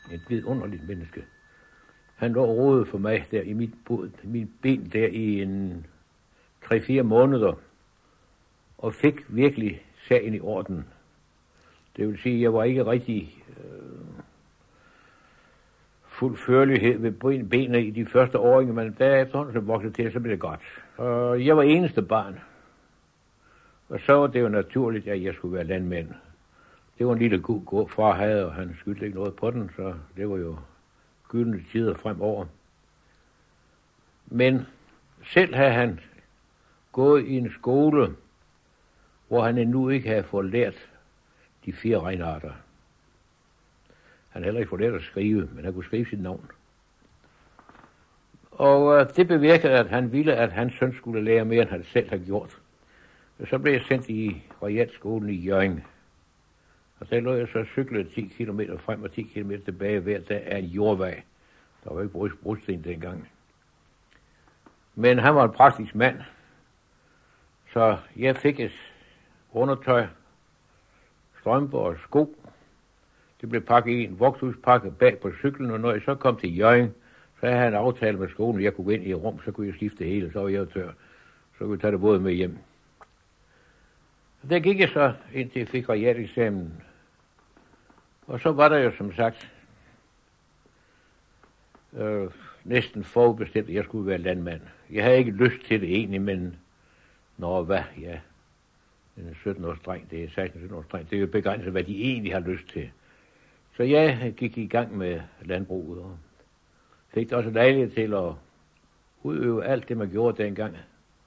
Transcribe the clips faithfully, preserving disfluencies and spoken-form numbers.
Et vidunderligt menneske. Han lå og rodede for mig der i mit, mit ben der i en tre-fire måneder, og fik virkelig sagen i orden. Det vil sige, at jeg var ikke rigtig øh, fuld førlighed ved benene i de første åringer, men derefter så voksede til, så blev det godt. Og jeg var eneste barn. Og så var det jo naturligt, at jeg skulle være landmand. Det var en lille god gård, far havde, og han skyldte ikke noget på den, så det var jo gyldne tider fremover. Men selv havde han gået i en skole, hvor han endnu ikke havde fået lært de fire regnarter. Han havde heller ikke fået lært at skrive, men han kunne skrive sit navn. Og øh, det bevirkede, at han ville, at hans søn skulle lære mere, end han selv havde gjort. Og så blev jeg sendt i realskolen i Hjørring. Og der lå jeg så cyklede ti kilometer frem og ti kilometer tilbage hver dag af en jordvej. Der var ikke brugt brudsten dengang. Men han var en praktisk mand. Så jeg fik et undertøj, strømper og sko. Det blev pakket i en vokshuspakke bag på cyklen, og når jeg så kom til Hjørring, så havde han en aftale med skolen, at jeg kunne gå ind i et rum, så kunne jeg skifte det hele, så var jeg tør. Så kunne jeg tage det både med hjem. Og der gik jeg så, indtil jeg fik realeksamen. Og så var der jo som sagt øh, næsten forudbestemt, at jeg skulle være landmand. Jeg havde ikke lyst til det egentlig, men når hvad, ja, en sytten-års dreng, det er seksten-sytten-års dreng, det er jo begrænset, hvad de egentlig har lyst til. Så jeg gik i gang med landbruget, og fik også lejlighed til at udøve alt det, man gjorde dengang.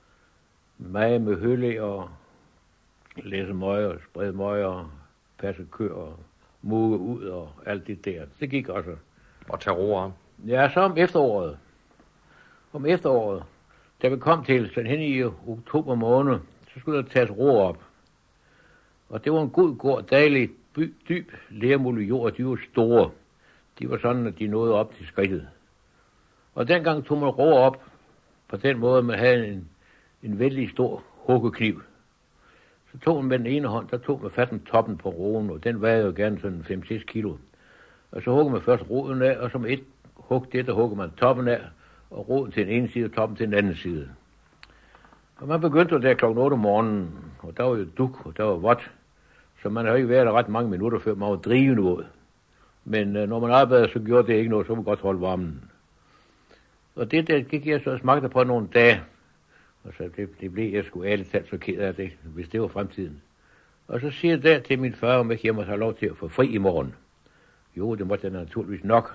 Mig med hølle og læse møger, sprede møger, passe køer og muge ud og alt det der. Det gik også. Og tage roer. Ja, så om efteråret. Om efteråret, da vi kom til, sådan hen i oktober måned, så skulle der tages roer op. Og det var en god gård, dejlig, by, dyb, lermulde jord, de var store. De var sådan, at de nåede op til skridtet. Og dengang tog man roer op på den måde, man havde en, en vældig stor huggekniv. Så tog man med den ene hånd, der tog man fat om toppen på roen, og den vejede jo gerne sådan fem til seks kilo. Og så hugger man først roden af, og som et hug det, der hugger man toppen af, og roden til den ene side, og toppen til den anden side. Og man begyndte jo der klokken otte om morgenen, og der var jo duk, og der var vådt, så man har ikke været der ret mange minutter, før man var drivende ud. Men øh, når man arbejdede, så gjorde det ikke noget, så man godt holde varmen. Og det der gik jeg så og smagte på nogle dage, og så det, det blev jeg sgu ærligt talt så ked af det, hvis det var fremtiden. Og så siger jeg der til min far, om ikke jeg måtte have lov til at få fri i morgen. Jo, det måtte jeg naturligvis nok.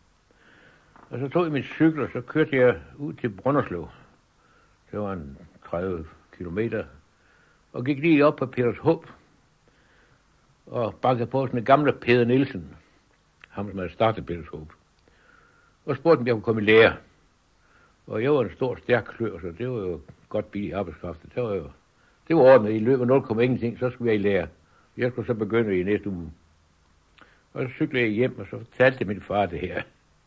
Og så tog jeg min cykel, og så kørte jeg ud til Brønderslev. Det var en tredive kilometer. Og gik lige op på Peters Håb. Og bakkede på sådan en gamle Peder Nielsen. Ham, som havde startet Peters Håb. Og spurgte, om jeg kunne komme i lære. Og jeg var en stor, stærk klør, så det var jo godt billig arbejdskraft. Det var jo, det var ordnet. I løbet af nul komma ingenting, så skulle jeg i lære. Jeg skulle så begynde i næste uge. Og så cyklede jeg hjem, og så fortalte min far det her.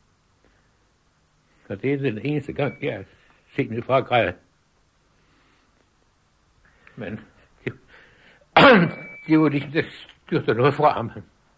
Og det er den eneste gang, jeg har set min far græde. Men det, det var ligesom, det styrte noget fra ham.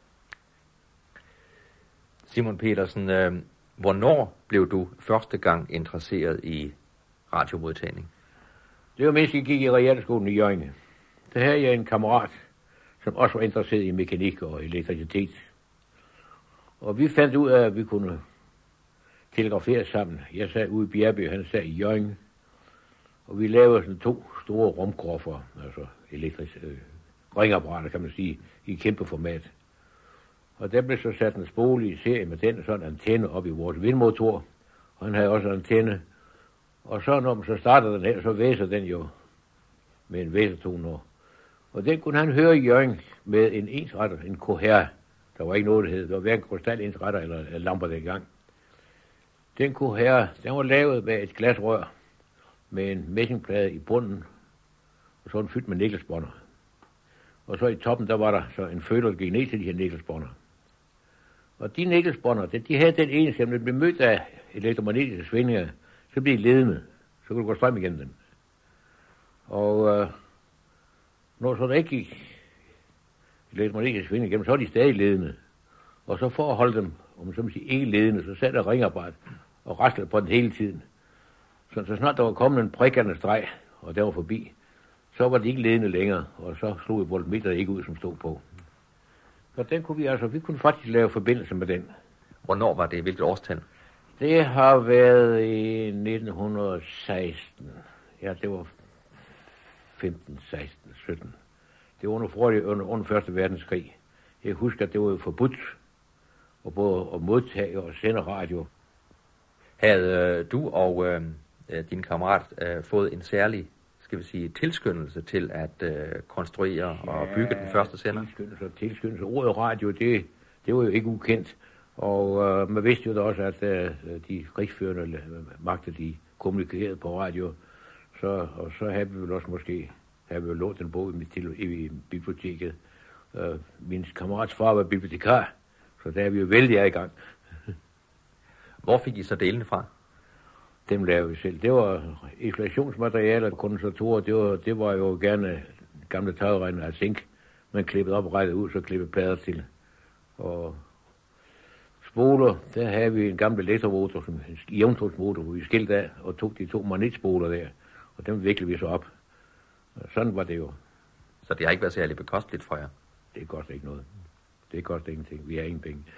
Simon Petersen, øh, hvornår blev du første gang interesseret i radiomodtagning? Det var mens jeg gik i realskolen i Hjørring. Der havde jeg en kammerat, som også var interesseret i mekanik og elektricitet. Og vi fandt ud af, at vi kunne telegrafere sammen. Jeg sad ude i Bjergby, han sad i Hjørring. Og vi lavede sådan to store rumkroffer, altså elektrisk øh, ringapparater, kan man sige, i kæmpe format. Og der blev så sat en spole i serie med den sådan en antenne op i vores vindmotor. Og han havde også en antenne. Og så når man så startede den her, så væser den jo med en væsertone. Og den kunne han høre i Hjørring med en ensretter, en K H. Der var ikke noget, der hed. Der var hverken krystalensretter eller, eller lamper dengang. Den K H, den var lavet med et glasrør med en messingplade i bunden, og så var den fyldt med nikkelsbånder. Og så i toppen, der var der så en føler, der gik ned til de her nikkelsbånder. Og de nikkelsbånder, de havde den ene, som blev mødt af elektromagnetiske svingninger, så blev de ledende. Så kunne du gå strøm igennem dem. Og øh, når så der ikke gik elektromagnetiske svingninger igennem, så var de stadig ledende. Og så for at holde dem om man så må sige, ikke ledende, så sad der ringapparat og raslede på den hele tiden. Så, så snart der var kommet en prikkende streg, og der var forbi, så var det ikke ledende længere, og så slog voltmeter ikke ud, som stod på. Så den kunne vi altså, vi kunne faktisk lave forbindelse med den. Hvornår var det? Hvilket årstal? Det har været i nitten seksten. Ja, det var femten, seksten, sytten. Det var under, under, under første verdenskrig. Jeg husker, at det var jo forbudt at både at modtage og sende radio. Havde øh, du og øh, din kammerat øh, fået en særlig, skal vi sige, tilskyndelse til at øh, konstruere ja, og bygge den første sender? Tilskyndelse og tilskyndelse. Ordet radio, det, det var jo ikke ukendt. Og øh, man vidste jo da også, at øh, de rigsførende magter, de kommunikerede på radio. Så, og så havde vi vel også måske havde vi jo lånt en bog i, til, i biblioteket. Øh, min kammerats far var bibliotekar, så der er vi jo vældig i gang. Hvor fik I så delene fra? Dem lavede vi selv. Det var isolationsmaterialer, kondensatorer, det var, det var jo gerne gamle tagregner af zink. Man klippede op og rettede ud, så klippede plader til. Og spoler, der havde vi en gammel elektromotor, som en jævntogsmotor, hvor vi skilte af og tog de to magnetspoler der, og dem viklede vi så op. Og sådan var det jo. Så det har ikke været særlig bekosteligt for jer? Det koster ikke noget. Det koster ingenting. Vi har ingen penge.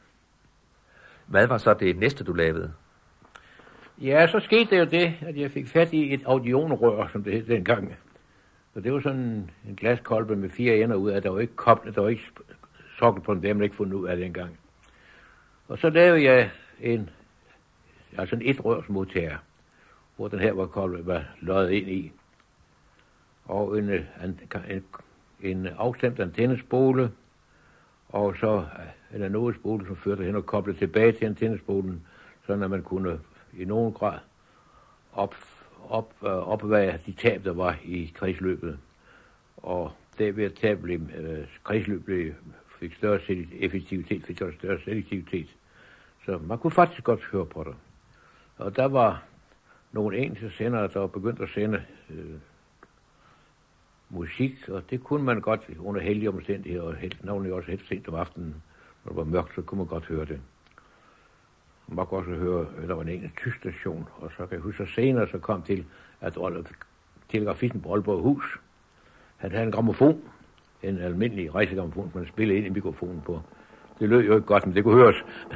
Hvad var så det næste, du lavede? Ja, så skete det jo det, at jeg fik fat i et audionrør, som det hed dengang. Så det var sådan en glaskolbe med fire ender ud af, der var ikke koblet, der var ikke sokkel på den, der man ikke fundet ud af dengang. Og så lavede jeg en, altså en etrørsmodtager, hvor den her var koblet, var løjet ind i. Og en, en, en, en afstemt antennespole, og så en anodespole, som førte hen og koblede tilbage til antennespolen, så at man kunne i nogen grad op, op, øh, opveje de tab, der var i kredsløbet. Og derved at tab blev, øh, kredsløbet fik større effektivitet, fik større selektivitet. Så man kunne faktisk godt høre på det. Og der var nogle enkelte sendere, der var begyndt at sende øh, musik, og det kunne man godt under heldige omstændigheder, og helt, navnlig også helt sent om aftenen, når det var mørkt, så kunne man godt høre det. Man kunne også høre, at der var en enkelt tysk station, og så kan jeg huske, at senere så kom til, at telegrafisten på Aalborg Hus, han havde en grammofon, en almindelig rejsegrammofon, man spillede ind i mikrofonen på. Det lød jo ikke godt, men det kunne høres.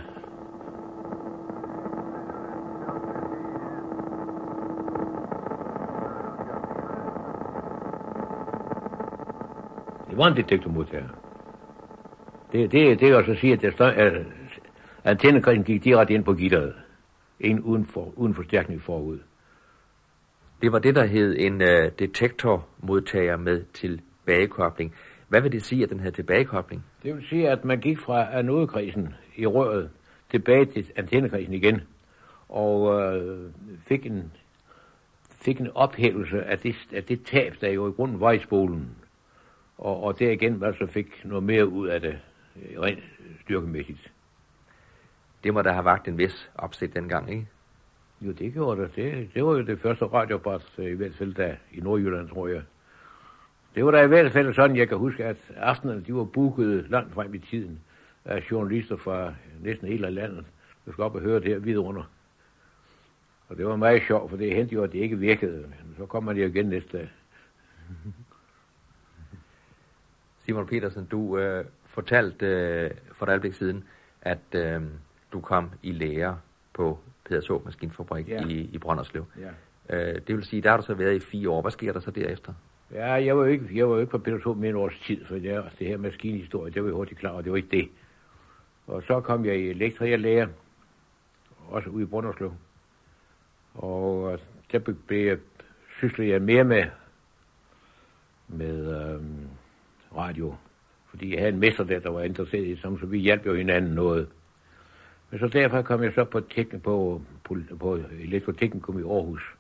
Det var en detektormodtager. Det, det, det er også at sige, at, der stod, at antennekredsen gik direkte ind på gitteret. En uden, for, uden forstærkning forud. Det var det, der hed en uh, detektormodtager med tilbagekobling. Hvad vil det sige, at den havde tilbagekobling? Det vil sige, at man gik fra anodekredsen i røret tilbage til antennekredsen igen, og øh, fik, en, fik en ophævelse af det, af det tab, der jo i grunden var i spolen. Og, og der igen altså fik noget mere ud af det, rent styrkemæssigt. Det må da have vagt en vis opsigt dengang, ikke? Jo, det gjorde det. Det, det var jo det første radioapparat, i hvert fald der i Nordjylland, tror jeg. Det var da i hvert fald sådan, jeg kan huske, at aftenerne, de var booket langt frem i tiden af journalister fra næsten hele landet, der skulle op og høre det her vidunder. Og det var meget sjovt, for det hentede jo, at det ikke virkede. Så kom man jo igen næste dag. Simon Petersen, du øh, fortalte øh, for et øjeblik siden, at øh, du kom i lære på Pederså Maskinfabrik ja. i, i Brønderslev. Ja. Øh, det vil sige, der har du så været i fire år. Hvad sker der så derefter? Ja, jeg var jo ikke, jeg var jo ikke på Pederså med en års tid, for det, det her maskinhistorie, det var jeg hurtigt klar, og det var ikke det. Og så kom jeg i elektrikerlære, også ude i Brønderslev. Og der blev jeg, syslede jeg mere med, med øhm, radio, fordi jeg havde en mester der, der var interesseret i det samme, så vi hjalp jo hinanden noget. Men så derfor kom jeg så på, teknik, på, på, på elektroteknikum i Aarhus,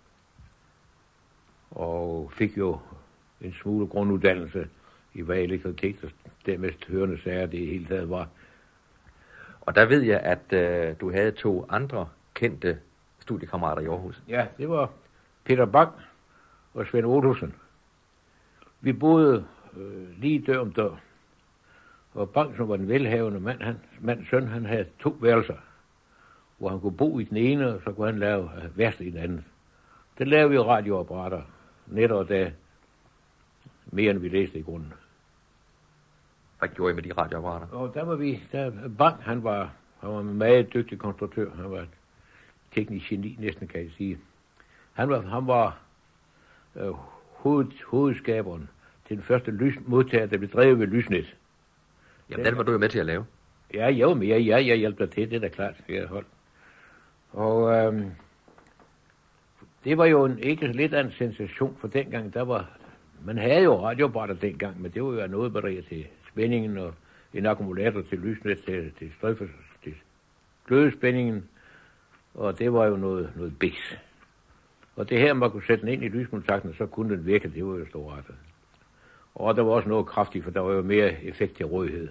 og fik jo en smule grunduddannelse i hvad elektricitet og dermest hørende sager det hele taget var. Og der ved jeg, at øh, du havde to andre kendte studiekammerater i Aarhus. Ja, det var Peter Bang og Svend Otthusen. Vi boede øh, lige dør om dør. Og Bang, som var den velhavende mand, han, mands søn, han havde to værelser, hvor han kunne bo i den ene, og så kunne han lave uh, værst i den anden. Det lavede vi radioapparater, netop da, mere end vi læste i grunden. Hvad gjorde I med de radioapparater? Og der var vi, der, Bang, han var, han var en meget dygtig konstruktør, han var teknisk geni, næsten kan jeg sige. Han var, han var øh, hoved, hovedskaberen til den første lysmodtager, der blev drevet ved lysnet. Jamen, den var du jo med til at lave. Ja, jeg var med. Ja, jeg hjalp dig til. Det er da klart, jeg hold. Og øhm, det var jo en, ikke lidt af en sensation, for dengang, der var, man havde jo radioapparater dengang, men det var jo noget batterier til spændingen, og en akkumulator til lysnet, til, til strømfor, til glødespændingen, og det var jo noget, noget biks. Og det her, man kunne sætte den ind i lyskontakten, så kunne den virke, det var jo stor ret. Og der var også noget kraftigt, for der var jo mere effekt til rådighed.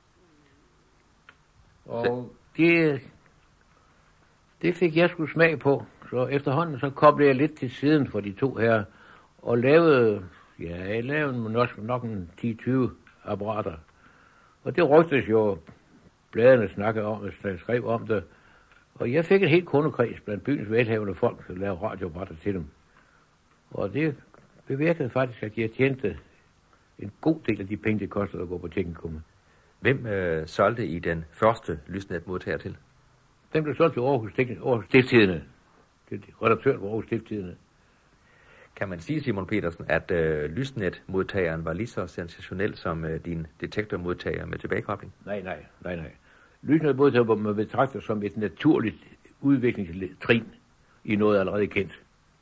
Og det, det fik jeg sgu smag på. Så efterhånden så koblede jeg lidt til siden for de to her, og lavede, ja, jeg lavede nok, nok en ti til tyve apparater. Og det rygtes jo, bladene snakkede om, og skrev om det. Og jeg fik et helt kundekreds blandt byens velhavende folk, der lavede radioapparater til dem. Og det bevirkede faktisk, at jeg tjente en god del af de penge, det kostede at gå på Teknikum. Hvem øh, solgte I den første lysnetmodtager til? Den blev solgt til Aarhus, Aarhus Stiftstidende. Det er redaktøren på Aarhus Stiftstidende. Kan man sige, Simon Petersen, at øh, lysnetmodtageren var lige så sensationel som øh, din detektormodtager med tilbagekobling? Nej, nej, nej, nej. Lysnetmodtager var man betragter som et naturligt udviklingstrin i noget allerede kendt.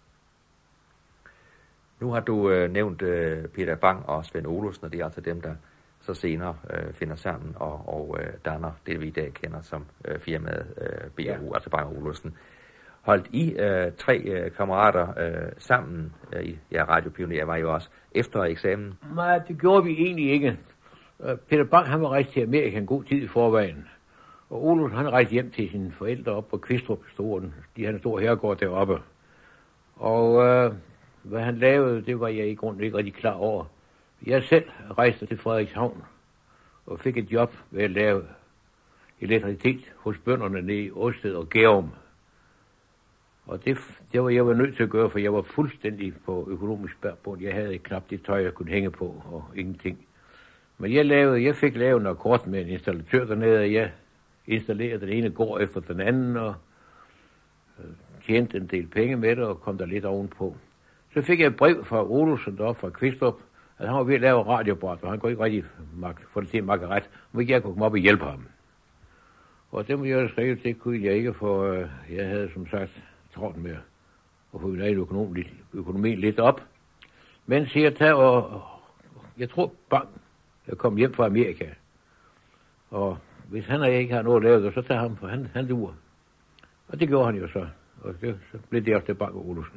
Nu har du øh, nævnt øh, Peter Bang og Svend Olufsen, og det er altså dem, der så senere øh, finder sammen og, og øh, danner det, vi i dag kender som øh, firmaet øh, B R U, ja. Altså Bang Olufsen. Holdt I øh, tre øh, kammerater øh, sammen, øh, ja, radiopionerer var I jo også, efter eksamen? Nej, det gjorde vi egentlig ikke. Uh, Peter Bang, han var rejst til Amerika en god tid i forvejen. Og Olufsen, han rejste hjem til sine forældre op på Kvistrup, Storen. De havde en stor herregård deroppe. Og uh, hvad han lavede, det var jeg i grunden ikke rigtig klar over. Jeg selv rejste til Frederikshavn og fik et job ved at lave elektricitet hos bønderne nede i Åsted og Gærum. Og det, det var jeg var nødt til at gøre, for jeg var fuldstændig på økonomisk bærbund. Jeg havde knap det tøj, jeg kunne hænge på og ingenting. Men jeg, lavede, jeg fik lavet en akkord med en installatør dernede, og jeg installerede den ene gård efter den anden, og tjente en del penge med det, og kom der lidt ovenpå. Så fik jeg et brev fra Olufsen deroppe fra Kvistrup, at han var ved at lave radioapparat, og han kunne ikke rigtig få det til at makke ret, men jeg kunne komme op og hjælpe ham. Og det må jeg skrive, det kunne jeg ikke, for øh, jeg havde som sagt travlt med at få min egen økonomi, økonomi lidt op. Men så jeg tager, og jeg tror Bang, jeg kom hjem fra Amerika. Og hvis han og jeg ikke har noget at lave, så tager han, for han, han duer. Og det gjorde han jo så. Og det, så blev det også til Bang og Olufsen.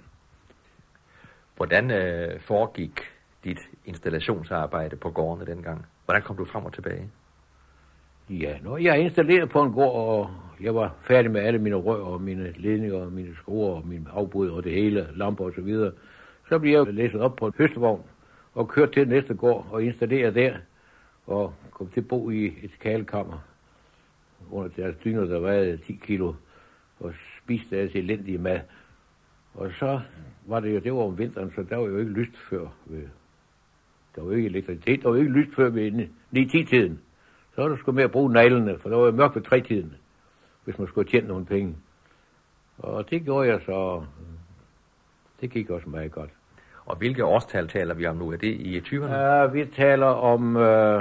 Hvordan øh, foregik dit installationsarbejde på gårdene dengang? Hvordan kom du frem og tilbage? Ja, når jeg installerede på en gård, og jeg var færdig med alle mine rør og mine ledninger og mine skruer og mine afbud og det hele, lamper og så videre, så blev jeg læsset op på en høstevogn og kørt til næste gård og installeret der og kom til at bo i et kalekammer under deres dyner, der vejede ti kilo og spiste deres elendige mad. Og så var det jo, det var om vinteren, så der var jo ikke lyst før ved, der var jo ikke elektricitet, der var jo ikke lyst før ved ni ti tiden. Så var du sgu med at bruge neglene, for der var jo mørkt ved tre tiden, hvis man skulle tjene nogle penge. Og det gjorde jeg så, det gik også meget godt. Og hvilke årstal taler vi om nu? Er det i tyverne? Ja, vi taler om, øh,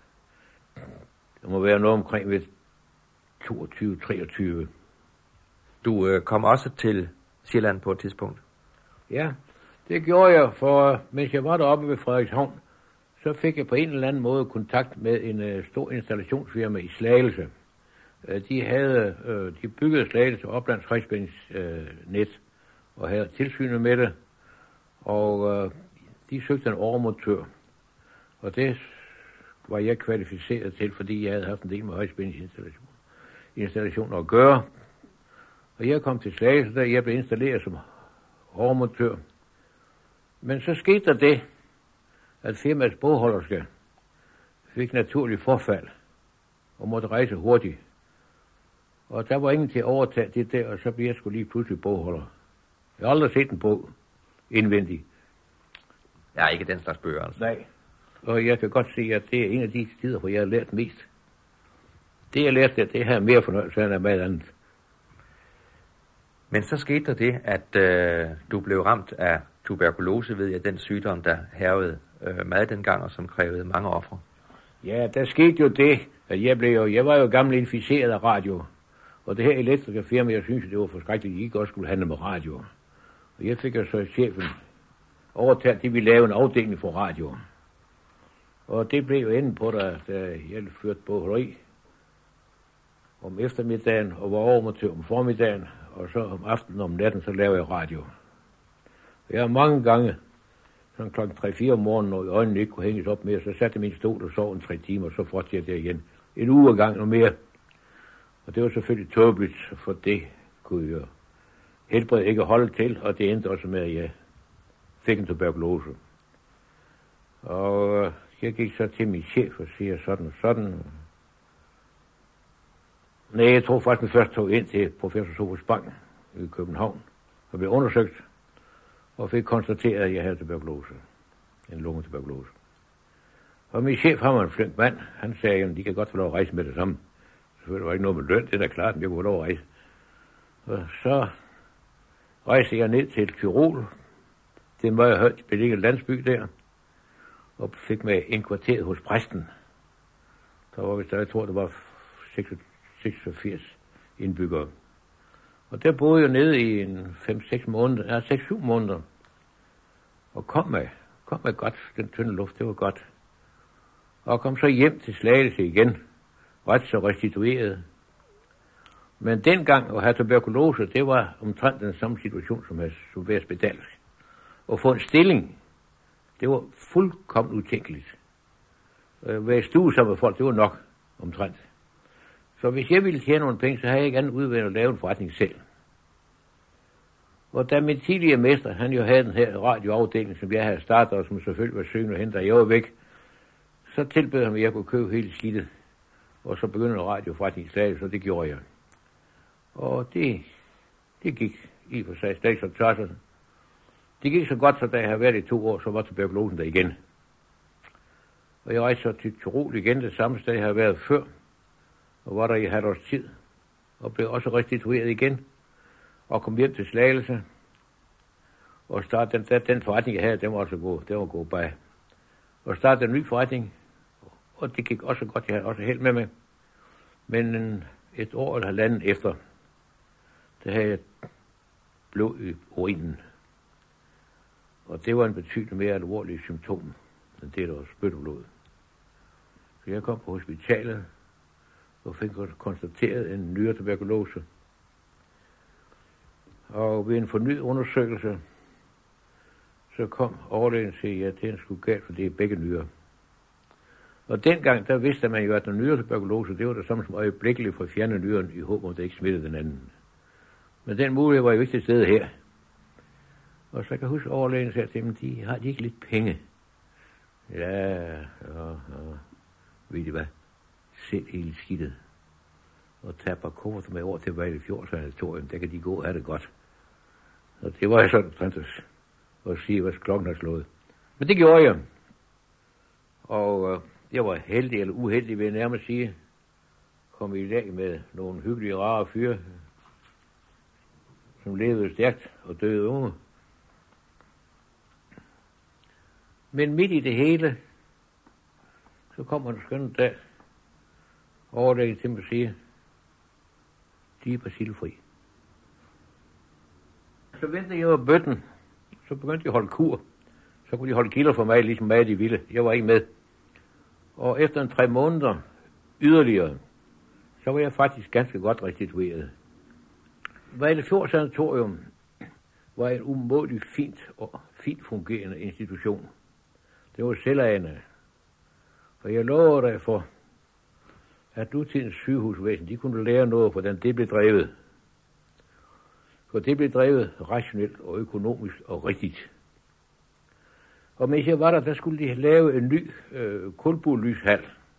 det må være noget omkring ved toogtyve treogtyve. Du øh, kom også til Sjælland på et tidspunkt? Ja, det gjorde jeg, for mens jeg var deroppe ved Frederikshavn, så fik jeg på en eller anden måde kontakt med en øh, stor installationsfirma i Slagelse. Øh, de havde, øh, de byggede Slagelse Oplands højspændingsnet øh, og havde tilsynet med det, og øh, de søgte en overmontør, og det var jeg kvalificeret til, fordi jeg havde haft en del med højspændingsinstallationer installationer at gøre. Og jeg kom til Slagelse, der jeg blev installeret som overmontør. Men så skete der det, at firmaets bogholderske fik naturlig forfald og måtte rejse hurtigt. Og der var ingen til at overtage det der, og så blev jeg sgu lige pludselig bogholder. Jeg har aldrig set en bog indvendig. Ja, ikke den slags bøger, altså. Nej. Og jeg kan godt se, at det er en af de tider, hvor jeg har lært mest. Det, jeg lærte, det her mere fornøjelse end af meget andet. Men så skete der det, at øh, du blev ramt af tuberkulose, ved jeg, den sygdom, der hærgede øh, meget dengang, og som krævede mange ofre. Ja, der skete jo det, at jeg blev jo, jeg var jo gammel inficeret af radio. Og det her elektrikerfirma, jeg synes, det var forskrækkeligt, at I ikke også skulle handle med radio. Og jeg fik jo så chefen overtaget, de ville lave en afdeling for radio. Og det blev jo enden på, da, da jeg førte bogholderi om eftermiddagen, og var over til om formiddagen, og så om aftenen og om natten, så lavede jeg radio. Jeg har mange gange, sådan klokken tre fire om morgenen, når øjnene ikke kunne hænges op mere, så satte jeg min stol og sov en tre timer, og så fortsatte jeg igen. En uge ad gang og mere. Og det var selvfølgelig tåbeligt, for det kunne jo helbred ikke holde til, og det endte også med, at jeg fik en tuberkulose. Og jeg gik så til min chef og siger sådan og sådan. Nej, jeg tror faktisk, at jeg først tog ind til professor Sofus Bang i København og blev undersøgt og fik konstateret, at jeg havde tuberkulose. En lungetuberkulose. Og min chef, han var en flink mand. Han sagde, at de kan godt få lov at rejse med det samme. Selvfølgelig var ikke noget med løn, det er da klart, men jeg kunne få lov at rejse. Og så rejste jeg ned til et Tyrol. Det var jeg hørt i en landsby der. Og fik mig indkvarteret hos præsten. Der var, hvis der, jeg tror, det var seksogfirs indbyggere. Og der boede jeg nede i en fem seks måneder, ja, seks syv måneder. Og kom med, kom med godt, den tynde luft, det var godt. Og kom så hjem til Slagelse igen, ret så restitueret. Men dengang at have tuberkulose, det var omtrent den samme situation som at være spedalsk. At få en stilling, det var fuldkommen utænkeligt. At være i stue sammen med folk, det var nok omtrent. Så hvis jeg ville tjene nogle penge, så havde jeg ikke andet udvendt at lave en forretning selv. Og da min tidligere mester, han jo havde den her radioafdeling, som jeg havde startet, og som selvfølgelig var syngende hen, da jeg var væk, så tilbød han, at jeg kunne købe hele skidtet, og så begyndte en radioforretning i Slagelse, så det gjorde jeg. Og det, det gik i for sig slet så tørt. Det gik så godt, så da jeg havde været i to år, så var tuberkulosen der igen. Og jeg rejste så til Tyrol igen, det samme sted, jeg havde været før, og var der i halvt års tid, og blev også restitueret igen, og kom hjem til Slagelse, og startede den, den forretning, jeg havde, den var også god, den var god bag. Og startede en ny forretning, og det gik også godt, jeg havde også held med mig. Men et år eller halvandet efter, der havde jeg blod i urinen. Og det var en betydeligt mere alvorlig symptom, end det, der var spytteblod. Så jeg kom på hospitalet, og fik konstateret en nyretuberkulose. Og ved en fornyet undersøgelse, så kom overlægen til, at det skulle galt, for det er begge nyrer. Og dengang, der vidste man jo, at den nyretuberkulose, det var det samme som øjeblikkeligt for at fjerne nyren i håb om, at det ikke smittede den anden. Men den mulighed var jo ikke til stede her. Og så kan jeg huske, at overlægen sagde til dem, de har de ikke lidt penge. Ja, ja, ja. Ved I hvad? Sæt hele skidtet. Og tage et par kufferter med over til Vejle Fjordsanatorium. Der kan de gå, er det godt. Og det var jeg sådan træntes at sige, hvad klokken har slået. Men det gjorde jeg. Og øh, jeg var heldig eller uheldig, vil jeg nærmest sige. Kom i lag med nogle hyggelige, rare fyre, som levede stærkt og døde unge. Men midt i det hele, så kommer en skøn dag, overlægen til mig og siger, de er bacillefri. Så ventede jeg over bøtten, så begyndte de at holde kur. Så kunne de holde kilder for mig, ligesom mig de ville. Jeg var ikke med. Og efter en tre måneder yderligere, så var jeg faktisk ganske godt restitueret. Vejle Fjordsanatorium var en umådeligt fint og fint fungerende institution. Det var selvejende. Og jeg lover dig for, at nutidens sygehusvæsen, de kunne lære noget, hvordan det blev drevet. For det blev drevet rationelt og økonomisk og rigtigt. Og mens jeg var der, der skulle de lave en ny øh, kulburlyshal.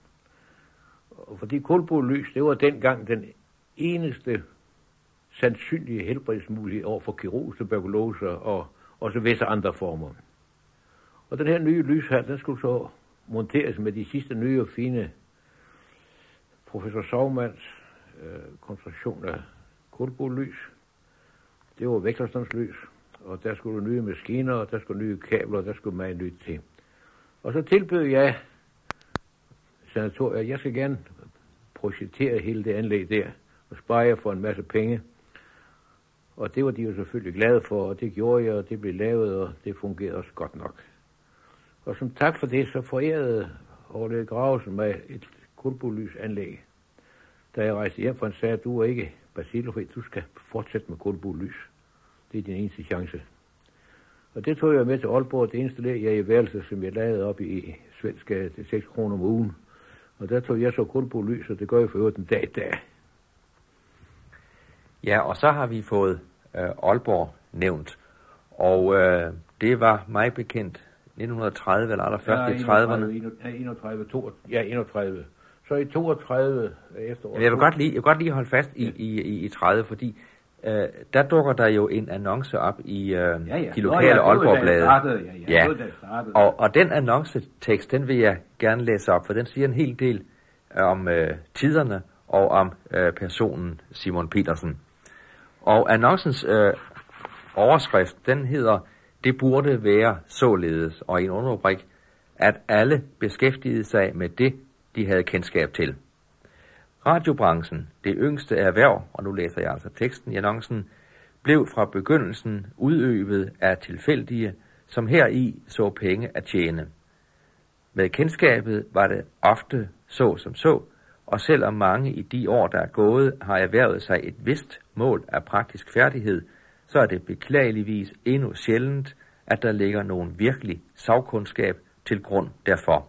Og fordi kulbulys, det var dengang den eneste sandsynlige helbredsmulighed over for kirurgisk tuberkulose og også visse andre former. Og den her nye lys her, den skulle så monteres med de sidste nye og fine professor Saugmanns øh, konstruktion af kulbulys. Det var vækterstandslys, og der skulle nye maskiner, og der skulle nye kabler, og der skulle meget nyt til. Og så tilbød jeg sanatoriet, at jeg skal gerne projektere hele det anlæg der, og spare jer for en masse penge. Og det var de jo selvfølgelig glade for, og det gjorde jeg, og det blev lavet, og det fungerede også godt nok. Og som tak for det, så forærede Orle Gravesen mig et kulbulysanlæg. Da jeg rejste hjem fra, han sagde, at du er ikke bacillofri, du skal fortsætte med kulbulys. Det er din eneste chance. Og det tog jeg med til Aalborg, det installerede jeg i værelset, som jeg lavede op i Svenskade til seks kroner om ugen. Og der tog jeg så kulbulys, og det gør jeg for øvrigt en dag i dag. Ja, og så har vi fået øh, Aalborg nævnt, og øh, det var mig bekendt nitten tredive eller allerførst ja, i trediverne. enogtredive, toogtredive, ja, enogtredive. Så i toogtredive efteråret. Jeg vil godt lige, jeg vil godt lige holde fast i, ja. i, i, i tredive, fordi øh, der dukker der jo en annonce op i øh, ja, ja. de lokale Aalborg-blade. Ja, ja. ja. Og, og den annoncetekst, den vil jeg gerne læse op, for den siger en hel del om øh, tiderne og om øh, personen Simon Petersen. Og annoncens øh, overskrift, den hedder, det burde være således, og i en underrubrik, at alle beskæftigede sig med det, de havde kendskab til. Radiobranchen, det yngste erhverv, og nu læser jeg altså teksten i annoncen, blev fra begyndelsen udøvet af tilfældige, som heri så penge at tjene. Med kendskabet var det ofte så som så, og selvom mange i de år, der er gået, har erhvervet sig et vist mål af praktisk færdighed, så er det beklageligvis endnu sjældent, at der ligger nogen virkelig sagkundskab til grund derfor.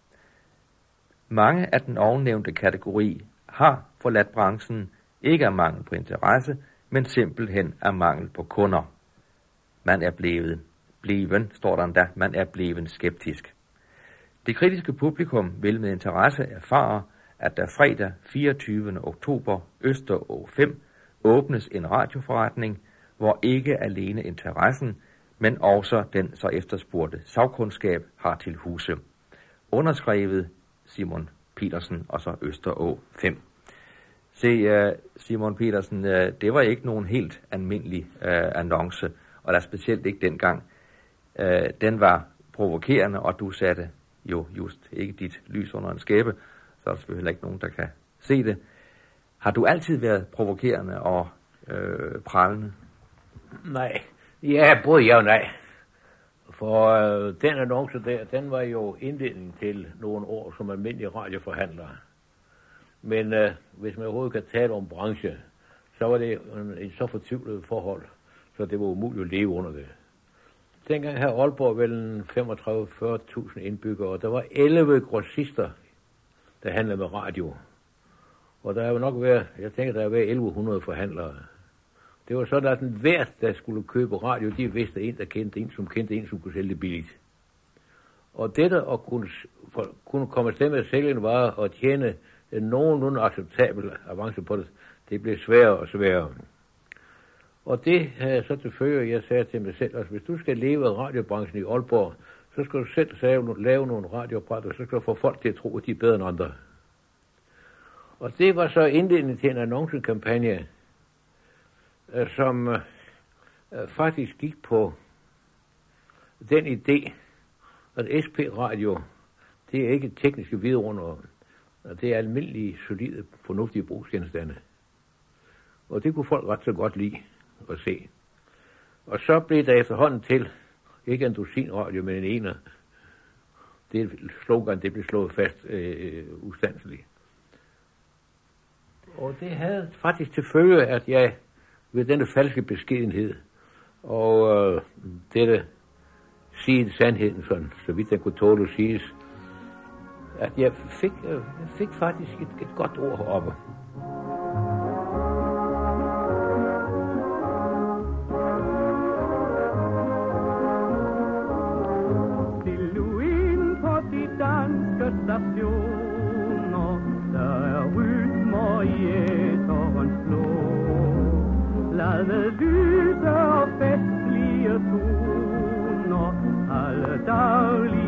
Mange af den ovennævnte kategori har forladt branchen ikke af mangel på interesse, men simpelthen af mangel på kunder. Man er blevet, bleven, står der endda, man er blevet skeptisk. Det kritiske publikum vil med interesse erfare, at der fredag fireogtyvende oktober Østerå fem åbnes en radioforretning, hvor ikke alene interessen, men også den så efterspurgte sagkundskab har til huse. Underskrevet Simon Petersen og så Østerå fem. Se, uh, Simon Petersen, uh, det var ikke nogen helt almindelig uh, annonce, og der specielt ikke dengang. Uh, den var provokerende, og du satte jo just ikke dit lys under en skæbe, så er der selvfølgelig ikke nogen, der kan se det. Har du altid været provokerende og øh, prallende? Nej. Ja, både ja og nej. For øh, den annonce der, den var jo indledning til nogle år som almindelige radioforhandlere. Men øh, hvis man overhovedet kan tale om branche, så var det en, en så fortvivlet forhold, så det var umuligt at leve under det. Dengang havde Aalborg vel femogtredive til fyrre tusind indbyggere, og der var elleve grossister, der handlede med radio. Og der er jo nok været, jeg tænker, der er været elleve hundrede forhandlere. Det var sådan, at den hver, der skulle købe radio, de vidste en, der kendte en, som kendte en, som kunne sælge det billigt. Og dette at kunne, for, kunne komme afsted med at sælge en vare og tjene en nogenlunde acceptabel avance på det, det blev sværere og sværere. Og det havde så til følge, jeg sagde til mig selv, at hvis du skal leve af radiobranchen i Aalborg, så skal du selv lave, lave nogle radioapparater, så skal du få folk til at tro, at de er bedre end andre. Og det var så indledningen til en annoncekampagne, som øh, faktisk gik på den idé, at S P-radio, det er ikke tekniske vidunder, det er almindelige, solide, fornuftige brugsgenstande. Og det kunne folk ret så godt lide at se. Og så blev der efterhånden til, ikke en dusin radio, men en ener. Det slogan, det blev slået fast øh, ustandsligt. Og det havde faktisk til følge, at jeg ved denne falske beskedenhed og øh, dette sige sandheden, sådan, så vidt den kunne tåle at siges, at jeg fik, øh, jeg fik faktisk et, et godt ord heroppe. Vil du ind på de danske stationer, der er med lyse og festlige toner, alle daglige